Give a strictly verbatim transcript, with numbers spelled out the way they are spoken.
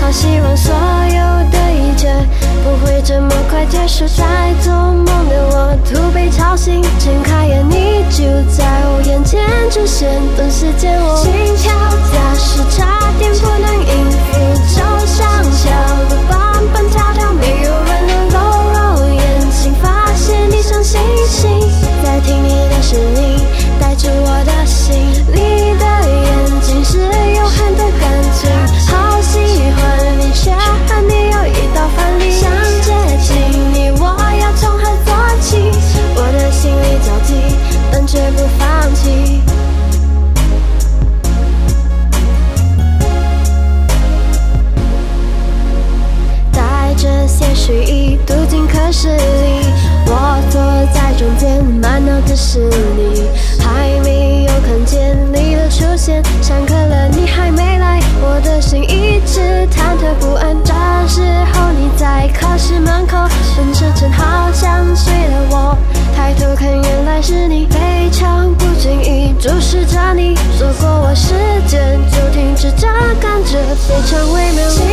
好希望所有的一切不会这么快结束。在做梦的我突被吵醒，睁开眼你就在我眼前出现，顿时间我心跳加速，差点不能应付，就像小鹿蹦蹦跳跳，没有人能够揉眼睛发现你像星星，在听你的声音带着我的心，你的眼睛是永恒的感情，好喜欢你却和你有一道藩篱，想接近你我要从何做起，我的心里着急但却不放弃。带着些许意读进课室里，我坐在中间，满脑子是你，还没有看见你的出现，上课了你还没来，我的心一直忐忑不安。这时候你在课室门口等着，正好想睡了我抬头看，原来是你，非常不经意注视着你，错过我时间就停止着感觉，非常微妙。